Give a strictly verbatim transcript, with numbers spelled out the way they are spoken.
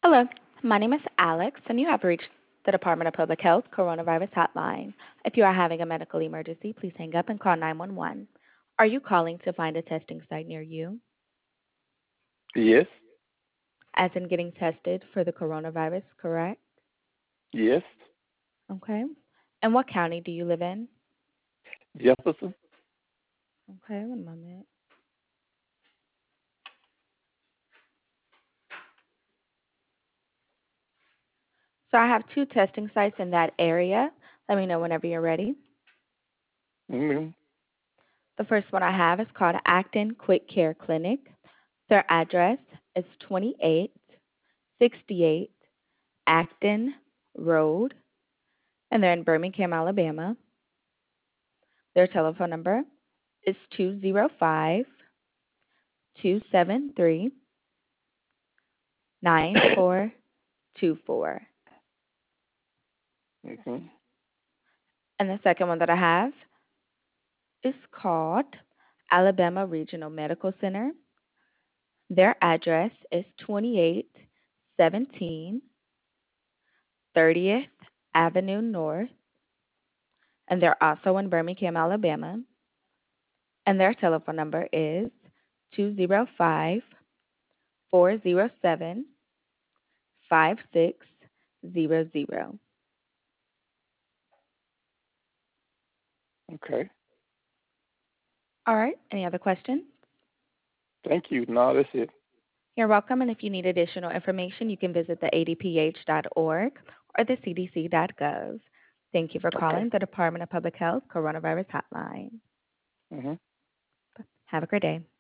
Hello, my name is Alex, and you have reached the Department of Public Health Coronavirus Hotline. If you are having a medical emergency, please hang up and call nine one one. Are you calling to find a testing site near you, Yes, as in getting tested for the coronavirus, correct? yes. Okay. And what county do you live in? Jefferson. Okay, one moment. So I have two testing sites in that area. Let me know whenever you're ready. Mm-hmm. The first one I have is called Acton Quick Care Clinic. Their address is twenty-eight sixty-eight Acton Road, and they're in Birmingham, Alabama. Their telephone number is two zero five, two seven three, nine four two four. Mm-hmm. And the second one that I have is called Alabama Regional Medical Center. Their address is twenty-eight seventeen thirtieth Avenue North, and they're also in Birmingham, Alabama. And their telephone number is two zero five, four zero seven, five six zero zero. Okay. All right. Any other questions? Thank you. No, that's it. You're welcome. And if you need additional information, you can visit the A D P H dot org or the C D C dot gov. Thank you for Okay. calling the Department of Public Health Coronavirus Hotline. Mm-hmm. Have a great day.